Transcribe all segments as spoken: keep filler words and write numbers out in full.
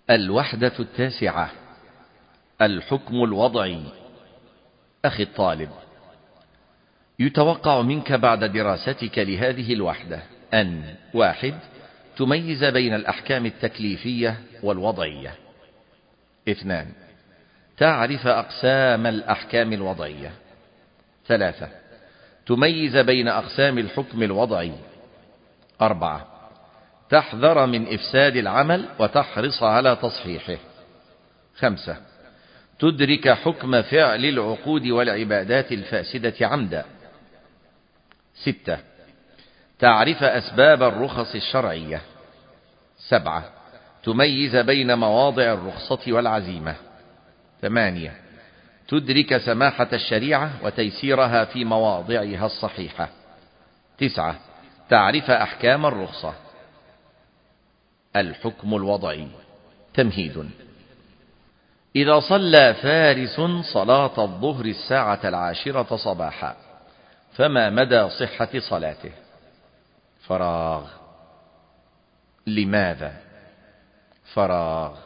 الوحدة التاسعة: الحكم الوضعي. أخي الطالب، يتوقع منك بعد دراستك لهذه الوحدة أن: واحد تميز بين الأحكام التكليفية والوضعية. اثنان تعرف أقسام الأحكام الوضعية. ثلاثة تميز بين أقسام الحكم الوضعي. أربعة تحذر من إفساد العمل وتحرص على تصحيحه. خمسة تدرك حكم فعل العقود والعبادات الفاسدة عمدا. ستة تعرف أسباب الرخص الشرعية. سبعة تميز بين مواضع الرخصة والعزيمة. ثمانية تدرك سماحة الشريعة وتيسيرها في مواضعها الصحيحة. تسعة تعرف أحكام الرخصة. الحكم الوضعي. تمهيد: إذا صلى فارس صلاة الظهر الساعة العاشرة صباحا، فما مدى صحة صلاته؟ فراغ. لماذا؟ فراغ.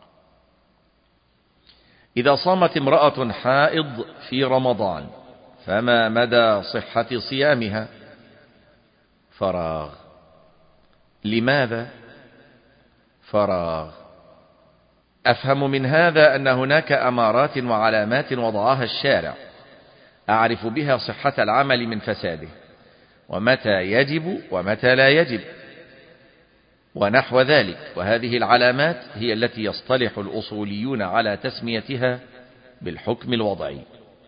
إذا صامت امرأة حائض في رمضان، فما مدى صحة صيامها؟ فراغ. لماذا؟ فراغ. أفهم من هذا أن هناك أمارات وعلامات وضعها الشارع أعرف بها صحة العمل من فساده، ومتى يجب ومتى لا يجب، ونحو ذلك. وهذه العلامات هي التي يصطلح الأصوليون على تسميتها بالحكم الوضعي.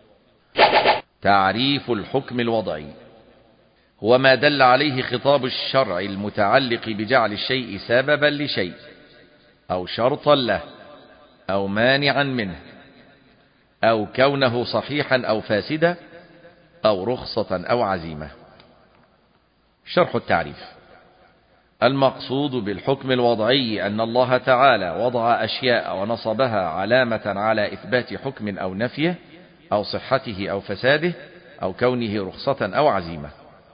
تعريف الحكم الوضعي: هو ما دل عليه خطاب الشرع المتعلق بجعل الشيء سببا لشيء، أو شرطا له، أو مانعا منه، أو كونه صحيحا أو فاسدا، أو رخصة أو عزيمة. شرح التعريف: المقصود بالحكم الوضعي أن الله تعالى وضع أشياء ونصبها علامة على إثبات حكم أو نفيه، أو صحته أو فساده، أو كونه رخصة أو عزيمة.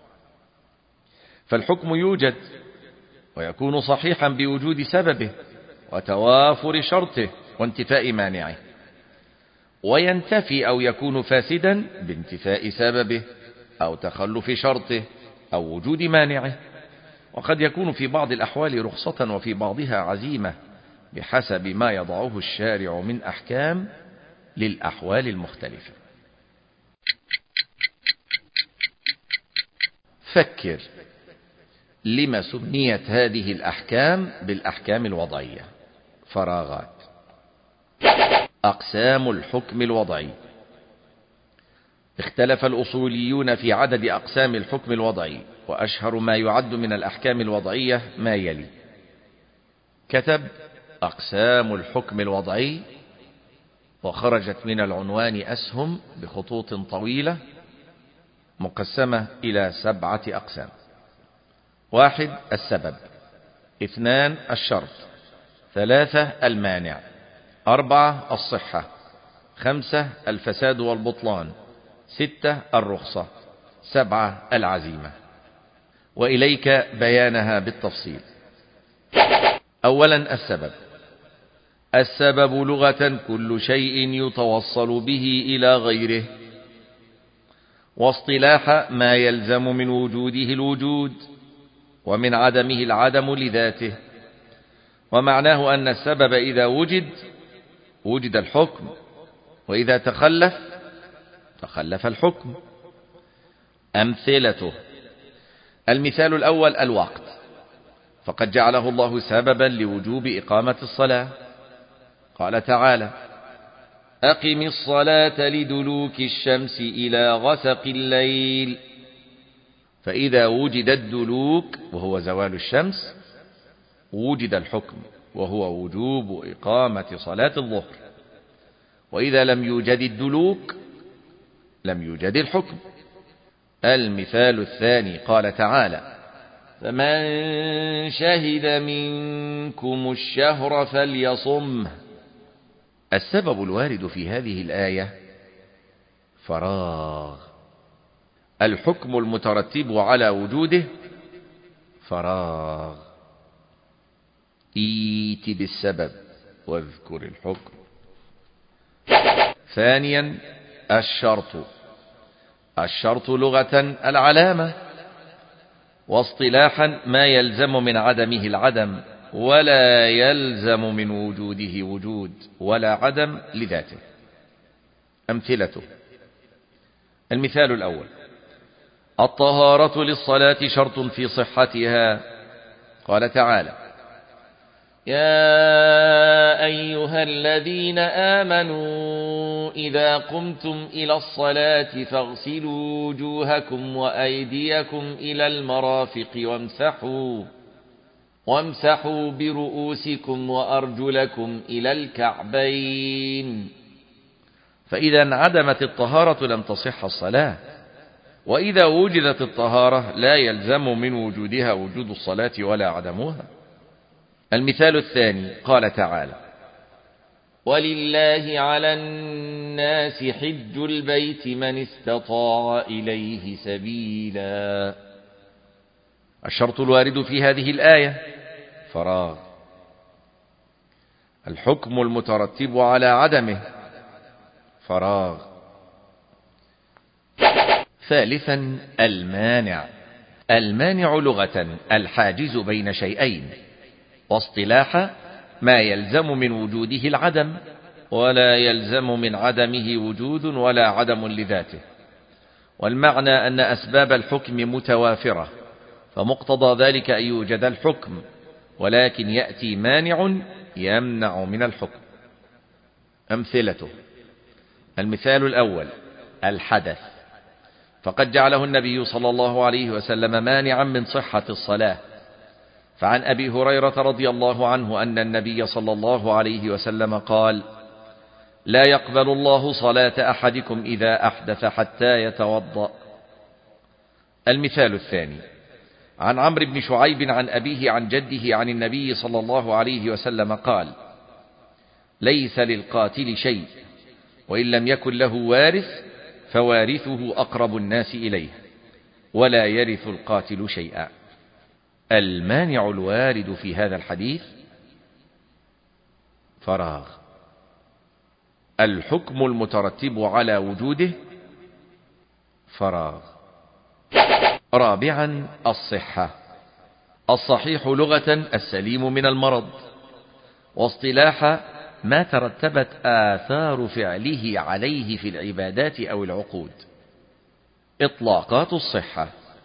فالحكم يوجد ويكون صحيحا بوجود سببه وتوافر شرطه وانتفاء مانعه، وينتفي أو يكون فاسدا بانتفاء سببه أو تخلف شرطه أو وجود مانعه. وقد يكون في بعض الأحوال رخصة وفي بعضها عزيمة بحسب ما يضعه الشارع من أحكام للأحوال المختلفة. فكر: لما سميت هذه الأحكام بالأحكام الوضعية؟ فراغات. أقسام الحكم الوضعي: اختلف الأصوليون في عدد أقسام الحكم الوضعي، وأشهر ما يعد من الأحكام الوضعية ما يلي. كتب: أقسام الحكم الوضعي، وخرجت من العنوان أسهم بخطوط طويلة مقسمة إلى سبعة أقسام: واحد السبب، اثنان الشرط، ثلاثة المانع، أربعة الصحة، خمسة الفساد والبطلان، ستة الرخصة، سبعة العزيمة. وإليك بيانها بالتفصيل. أولا السبب. السبب لغة كل شيء يتوصل به إلى غيره، واصطلاح ما يلزم من وجوده الوجود ومن عدمه العدم لذاته. ومعناه أن السبب إذا وجد وجد الحكم، وإذا تخلف تخلف الحكم. أمثلته: المثال الأول الوقت، فقد جعله الله سببا لوجوب إقامة الصلاة. قال تعالى: أقم الصلاة لدلوك الشمس إلى غسق الليل. فإذا وجد الدلوك وهو زوال الشمس وجد الحكم، وهو وجوب إقامة صلاة الظهر. وإذا لم يوجد الدلوك لم يوجد الحكم. المثال الثاني قال تعالى: فمن شهد منكم الشهر فليصمه. السبب الوارد في هذه الآية فراغ، الحكم المترتب على وجوده فراغ. إيت بالسبب واذكر الحكم. ثانيا الشرط. الشرط لغة العلامة، واصطلاحا ما يلزم من عدمه العدم، ولا يلزم من وجوده وجود، ولا عدم لذاته. أمثلته: المثال الأول: الطهارة للصلاة شرط في صحتها. قال تعالى: يا أيها الذين آمنوا إذا قمتم إلى الصلاة فاغسلوا وجوهكم وأيديكم إلى المرافق وامسحوا وامسحوا برؤوسكم وأرجلكم إلى الكعبين. فإذا انعدمت الطهارة لم تصح الصلاة، وإذا وجدت الطهارة لا يلزم من وجودها وجود الصلاة ولا عدمها. المثال الثاني: قال تعالى: ولله على الناس حج البيت من استطاع إليه سبيلا. الشرط الوارد في هذه الآية فراغ. الحكم المترتب على عدمه فراغ. ثالثا المانع. المانع لغة الحاجز بين شيئين، واصطلاحا ما يلزم من وجوده العدم، ولا يلزم من عدمه وجود ولا عدم لذاته. والمعنى أن أسباب الحكم متوافرة، فمقتضى ذلك أن يوجد الحكم، ولكن يأتي مانع يمنع من الحكم. أمثلته: المثال الأول: الحدث، فقد جعله النبي صلى الله عليه وسلم مانعا من صحة الصلاة. فعن أبي هريرة رضي الله عنه أن النبي صلى الله عليه وسلم قال: لا يقبل الله صلاة أحدكم إذا أحدث حتى يتوضأ. المثال الثاني: عن عمرو بن شعيب عن أبيه عن جده عن النبي صلى الله عليه وسلم قال: ليس للقاتل شيء، وإن لم يكن له وارث فوارثه أقرب الناس إليه، ولا يرث القاتل شيئا. المانع الوارد في هذا الحديث فراغ. الحكم المترتب على وجوده فراغ. رابعا الصحة. الصحيح لغة السليم من المرض، واصطلاحا ما ترتبت آثار فعله عليه في العبادات أو العقود. إطلاقات الصحة: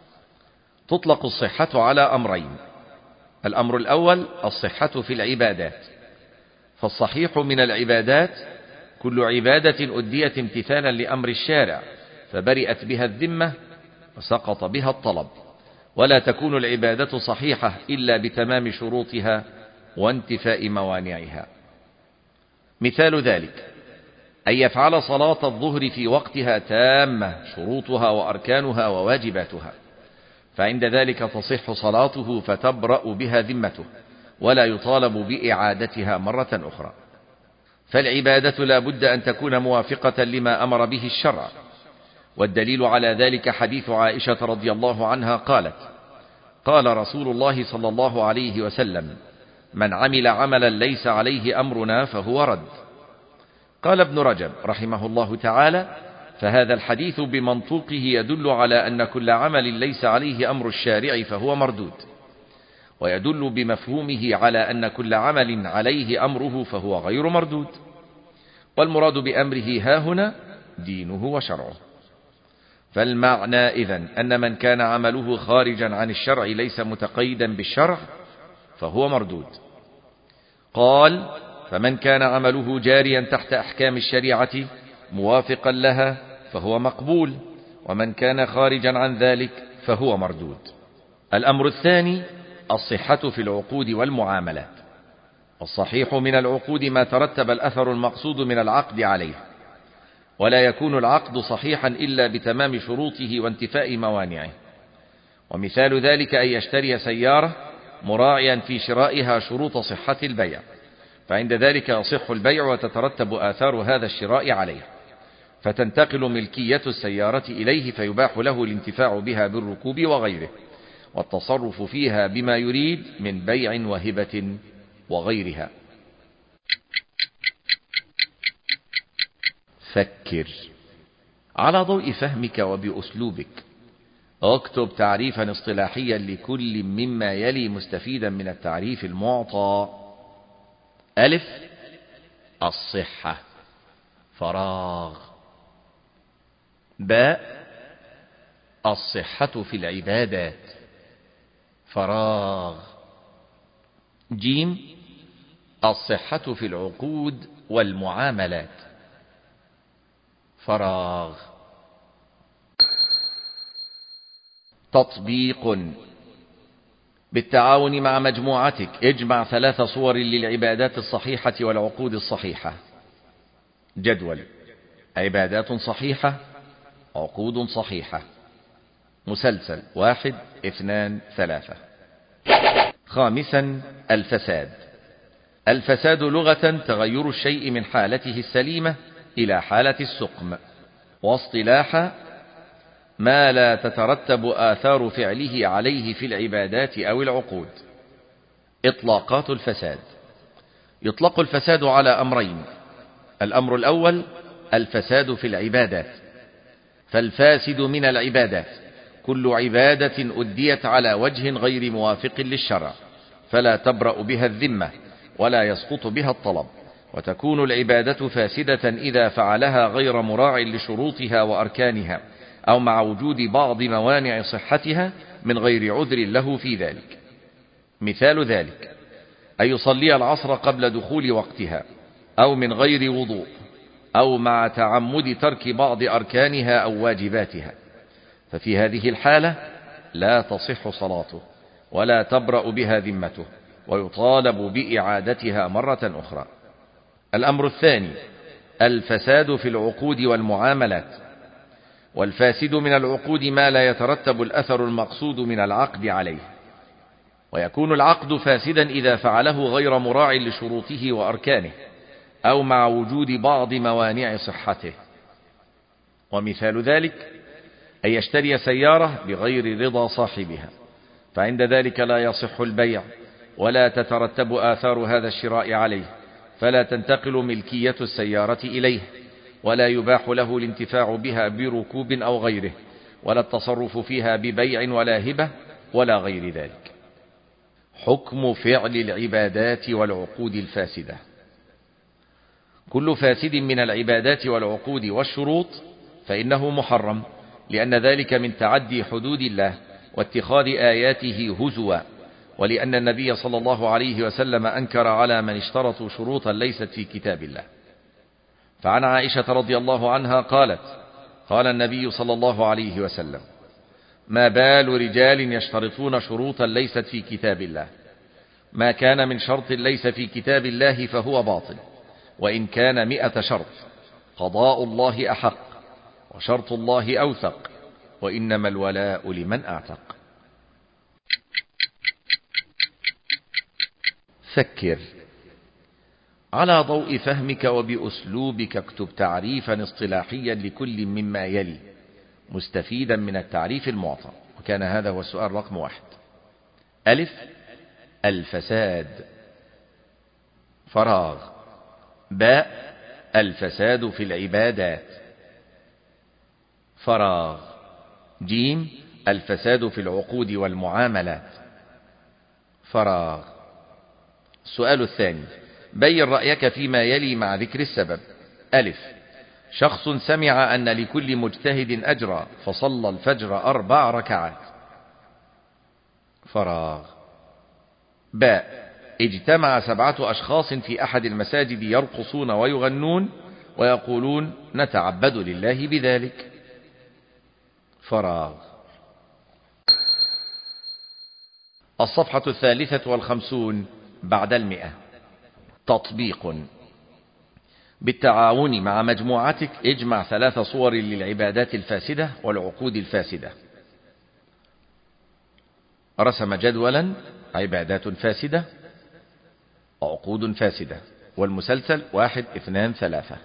تطلق الصحة على أمرين: الأمر الأول الصحة في العبادات، فالصحيح من العبادات كل عبادة أديت امتثالا لأمر الشارع فبرئت بها الذمة وسقط بها الطلب، ولا تكون العبادة صحيحة إلا بتمام شروطها وانتفاء موانعها. مثال ذلك: أن يفعل صلاة الظهر في وقتها تامة شروطها وأركانها وواجباتها، فعند ذلك تصح صلاته فتبرأ بها ذمته، ولا يطالب بإعادتها مرة أخرى. فالعبادة لا بد أن تكون موافقة لما أمر به الشرع، والدليل على ذلك حديث عائشة رضي الله عنها قالت: قال رسول الله صلى الله عليه وسلم: من عمل عملا ليس عليه أمرنا فهو رد. قال ابن رجب رحمه الله تعالى: فهذا الحديث بمنطوقه يدل على أن كل عمل ليس عليه أمر الشارع فهو مردود، ويدل بمفهومه على أن كل عمل عليه أمره فهو غير مردود، والمراد بأمره هاهنا دينه وشرعه. فالمعنى إذن أن من كان عمله خارجا عن الشرع ليس متقيدا بالشرع فهو مردود. قال: فمن كان عمله جاريا تحت أحكام الشريعة موافقا لها فهو مقبول، ومن كان خارجا عن ذلك فهو مردود. الأمر الثاني الصحة في العقود والمعاملات. الصحيح من العقود ما ترتب الأثر المقصود من العقد عليه، ولا يكون العقد صحيحا إلا بتمام شروطه وانتفاء موانعه. ومثال ذلك أن يشتري سيارة مراعيا في شرائها شروط صحة البيع، فعند ذلك يصح البيع وتترتب آثار هذا الشراء عليه، فتنتقل ملكية السيارة إليه فيباح له الانتفاع بها بالركوب وغيره، والتصرف فيها بما يريد من بيع وهبة وغيرها. فكر. على ضوء فهمك وبأسلوبك اكتب تعريفا اصطلاحيا لكل مما يلي مستفيدا من التعريف المعطى. ألف: الصحة، فراغ. باء: الصحة في العبادات، فراغ. جيم: الصحة في العقود والمعاملات، فراغ. تطبيق: بالتعاون مع مجموعتك اجمع ثلاث صور للعبادات الصحيحة والعقود الصحيحة. جدول: عبادات صحيحة، عقود صحيحة. مسلسل: واحد اثنان ثلاثة. خامسا: الفساد. الفساد لغة تغير الشيء من حالته السليمة إلى حالة السقم، واصطلاحا ما لا تترتب آثار فعله عليه في العبادات أو العقود. إطلاقات الفساد: يطلق الفساد على أمرين. الأمر الأول: الفساد في العبادات، فالفاسد من العبادات كل عبادة أديت على وجه غير موافق للشرع، فلا تبرأ بها الذمة ولا يسقط بها الطلب، وتكون العبادة فاسدة إذا فعلها غير مراع لشروطها وأركانها، أو مع وجود بعض موانع صحتها من غير عذر له في ذلك. مثال ذلك: أن يصلي العصر قبل دخول وقتها، أو من غير وضوء، أو مع تعمد ترك بعض أركانها أو واجباتها، ففي هذه الحالة لا تصح صلاته ولا تبرأ بها ذمته، ويطالب بإعادتها مرة أخرى. الأمر الثاني: الفساد في العقود والمعاملات، والفاسد من العقود ما لا يترتب الأثر المقصود من العقد عليه، ويكون العقد فاسدا إذا فعله غير مراع لشروطه وأركانه، أو مع وجود بعض موانع صحته. ومثال ذلك: أن يشتري سيارة بغير رضا صاحبها، فعند ذلك لا يصح البيع ولا تترتب آثار هذا الشراء عليه، فلا تنتقل ملكية السيارة إليه، ولا يباح له الانتفاع بها بركوب أو غيره، ولا التصرف فيها ببيع ولا هبة ولا غير ذلك. حكم فعل العبادات والعقود الفاسدة: كل فاسد من العبادات والعقود والشروط فإنه محرم، لأن ذلك من تعدي حدود الله واتخاذ آياته هزوا، ولأن النبي صلى الله عليه وسلم أنكر على من اشترطوا شروطا ليست في كتاب الله. فعن عائشة رضي الله عنها قالت: قال النبي صلى الله عليه وسلم: ما بال رجال يشترطون شروطا ليست في كتاب الله، ما كان من شرط ليس في كتاب الله فهو باطل، وإن كان مئة شرط، قضاء الله أحق، وشرط الله أوثق، وإنما الولاء لمن أعتق. فكر. على ضوء فهمك وبأسلوبك اكتب تعريفا اصطلاحيا لكل مما يلي مستفيدا من التعريف المعطى، وكان هذا هو السؤال رقم واحد. ألف: الفساد، فراغ. باء: الفساد في العبادات، فراغ. جيم: الفساد في العقود والمعاملات، فراغ. السؤال الثاني: بين رأيك فيما يلي مع ذكر السبب. ألف: شخص سمع أن لكل مجتهد أجرا فصلى الفجر أربع ركعات، فراغ. باء: اجتمع سبعة أشخاص في أحد المساجد يرقصون ويغنون ويقولون نتعبد لله بذلك، فراغ. الصفحة الثالثة والخمسون بعد المئة. تطبيق: بالتعاون مع مجموعتك اجمع ثلاث صور للعبادات الفاسدة والعقود الفاسدة. رسم جدولا: عبادات فاسدة، عقود فاسدة، والمسلسل واحد اثنان ثلاثة.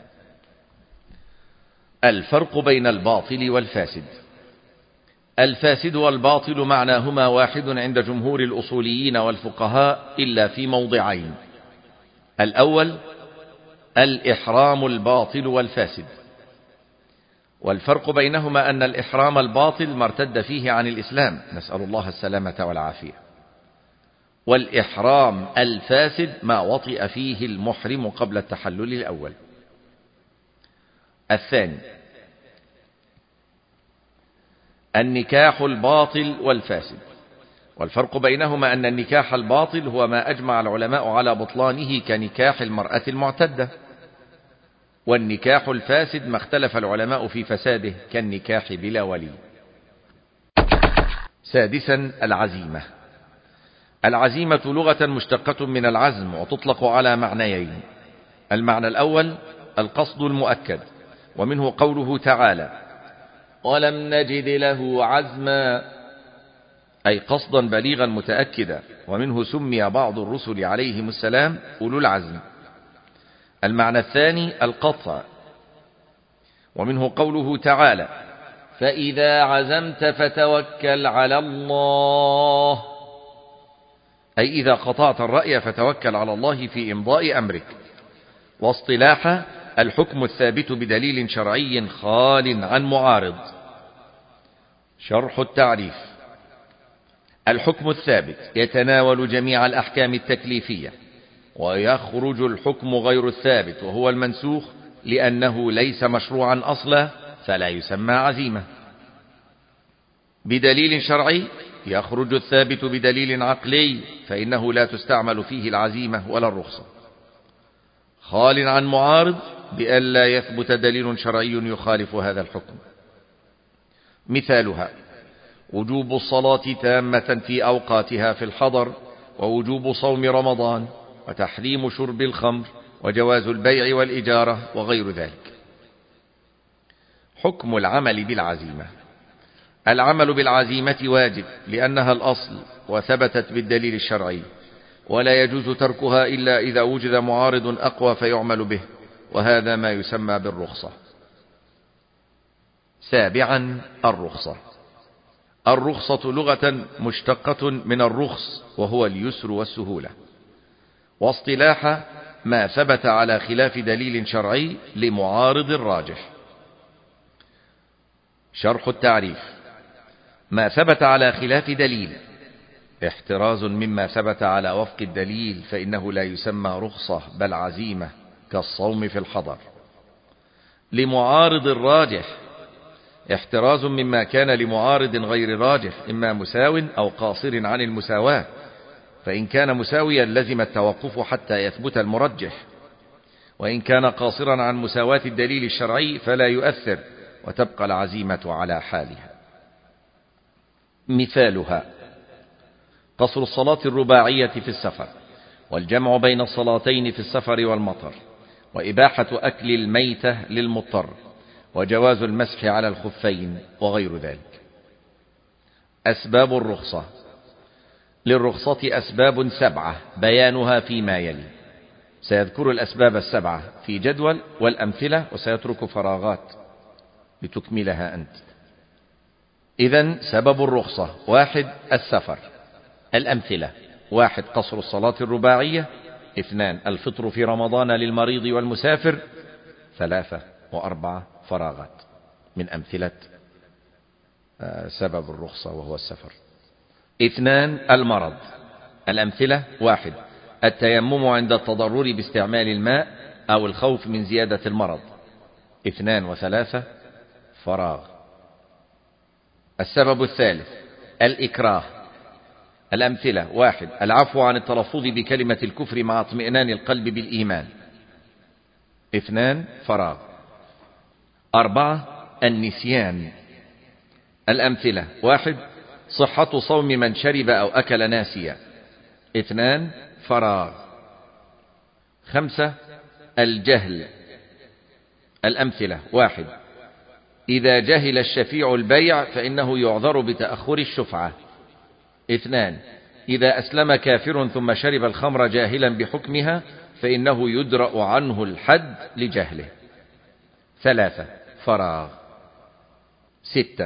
الفرق بين الباطل والفاسد. الفاسد والباطل معناهما واحد عند جمهور الأصوليين والفقهاء إلا في موضعين: الأول الإحرام الباطل والفاسد، والفرق بينهما أن الإحرام الباطل ما ارتد فيه عن الإسلام، نسأل الله السلامة والعافية، والإحرام الفاسد ما وطئ فيه المحرم قبل التحلل الأول. الثاني النكاح الباطل والفاسد، والفرق بينهما أن النكاح الباطل هو ما أجمع العلماء على بطلانه كنكاح المرأة المعتدة، والنكاح الفاسد ما اختلف العلماء في فساده كالنكاح بلا ولي. سادسا العزيمة. العزيمة لغة مشتقة من العزم وتطلق على معنيين: المعنى الأول القصد المؤكد، ومنه قوله تعالى: ولم نجد له عزما، أي قصدا بليغا متأكدا، ومنه سمي بعض الرسل عليهم السلام أولو العزم. المعنى الثاني القطع، ومنه قوله تعالى: فإذا عزمت فتوكل على الله، أي إذا قطعت الرأي فتوكل على الله في إمضاء أمرك. واصطلاحا الحكم الثابت بدليل شرعي خال عن معارض. شرح التعريف: الحكم الثابت يتناول جميع الأحكام التكليفية، ويخرج الحكم غير الثابت وهو المنسوخ لأنه ليس مشروعا أصلا فلا يسمى عزيمة. بدليل شرعي يخرج الثابت بدليل عقلي فإنه لا تستعمل فيه العزيمة ولا الرخصة. خال عن معارض بألا يثبت دليل شرعي يخالف هذا الحكم. مثالها: وجوب الصلاة تامة في أوقاتها في الحضر، ووجوب صوم رمضان، وتحريم شرب الخمر، وجواز البيع والإجارة، وغير ذلك. حكم العمل بالعزيمة: العمل بالعزيمة واجب لأنها الأصل وثبتت بالدليل الشرعي، ولا يجوز تركها إلا إذا وجد معارض أقوى فيعمل به، وهذا ما يسمى بالرخصة. سابعا الرخصة. الرخصة لغة مشتقة من الرخص وهو اليسر والسهولة، واصطلاحا ما ثبت على خلاف دليل شرعي لمعارض راجح. شرح التعريف: ما ثبت على خلاف دليل احتراز مما ثبت على وفق الدليل فإنه لا يسمى رخصة بل عزيمة كالصوم في الحضر. لمعارض الراجح احتراز مما كان لمعارض غير راجح إما مساو أو قاصر عن المساواة، فإن كان مساويا لزم التوقف حتى يثبت المرجح، وإن كان قاصرا عن مساواة الدليل الشرعي فلا يؤثر وتبقى العزيمة على حالها. مثالها: قصر الصلاة الرباعية في السفر، والجمع بين الصلاتين في السفر والمطر، وإباحة أكل الميتة للمضطر، وجواز المسح على الخفين، وغير ذلك. أسباب الرخصة: للرخصة أسباب سبعة بيانها فيما يلي. سيذكر الأسباب السبعة في جدول والأمثلة، وسيترك فراغات لتكملها أنت. إذن سبب الرخصة: واحد السفر. الأمثلة: واحد قصر الصلاة الرباعية، اثنان الفطر في رمضان للمريض والمسافر، ثلاثة وأربعة فراغات من أمثلة سبب الرخصة وهو السفر. اثنان المرض. الأمثلة: واحد التيمم عند التضرر باستعمال الماء أو الخوف من زيادة المرض، اثنان وثلاثة فراغ. السبب الثالث الإكراه. الأمثلة: واحد العفو عن التلفظ بكلمة الكفر مع اطمئنان القلب بالإيمان، اثنان فراغ. أربعة النسيان. الأمثلة: واحد صحة صوم من شرب أو أكل ناسيا، اثنان فراغ. خمسة الجهل. الأمثلة: واحد إذا جهل الشفيع البيع فإنه يعذر بتأخر الشفعة، اثنان إذا أسلم كافر ثم شرب الخمر جاهلا بحكمها فإنه يدرأ عنه الحد لجهله، ثلاثة فراغ. ستة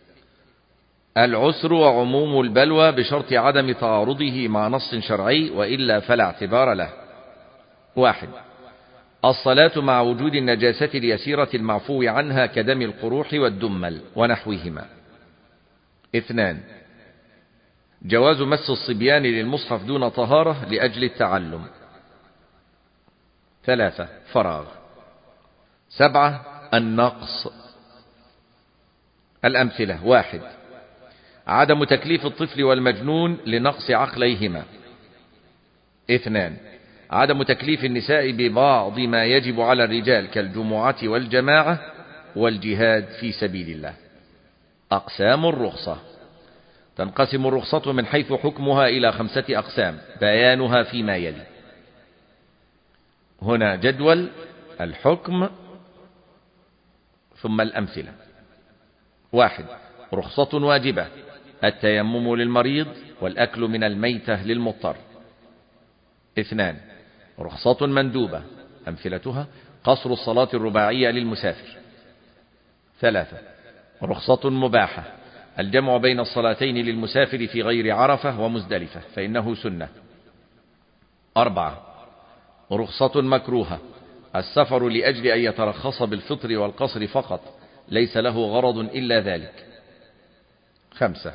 العسر وعموم البلوى بشرط عدم تعارضه مع نص شرعي وإلا فلا اعتبار له. واحد الصلاة مع وجود النجاسة اليسيرة المعفو عنها كدم القروح والدمل ونحوهما. اثنان، جواز مس الصبيان للمصحف دون طهارة لأجل التعلم. ثلاثة، فراغ. سبعة، النقص. الأمثلة: واحد، عدم تكليف الطفل والمجنون لنقص عقليهما. اثنان، عدم تكليف النساء ببعض ما يجب على الرجال كالجمعة والجماعة والجهاد في سبيل الله. أقسام الرخصة: تنقسم الرخصة من حيث حكمها إلى خمسة أقسام، بيانها فيما يلي. هنا جدول الحكم ثم الأمثلة. واحد، رخصة واجبة: التيمم للمريض والأكل من الميتة للمضطر. اثنان، رخصة مندوبة: أمثلتها قصر الصلاة الرباعية للمسافر. ثلاثة، رخصة مباحة: الجمع بين الصلاتين للمسافر في غير عرفة ومزدلفة فإنه سنة. أربعة، رخصة مكروهة: السفر لأجل أن يترخص بالفطر والقصر فقط، ليس له غرض إلا ذلك. خمسة،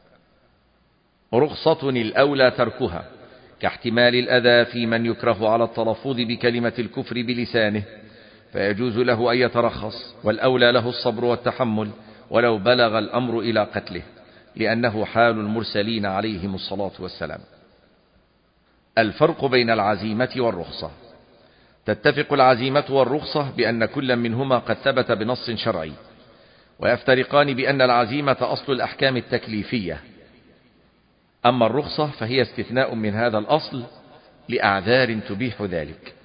رخصة الأولى تركها: كاحتمال الأذى في من يكره على التلفظ بكلمة الكفر بلسانه، فيجوز له أن يترخص، والأولى له الصبر والتحمل ولو بلغ الأمر إلى قتله، لأنه حال المرسلين عليهم الصلاة والسلام. الفرق بين العزيمة والرخصة: تتفق العزيمة والرخصة بأن كل منهما قد ثبت بنص شرعي، ويفترقان بأن العزيمة أصل الأحكام التكليفية، أما الرخصة فهي استثناء من هذا الأصل لأعذار تبيح ذلك.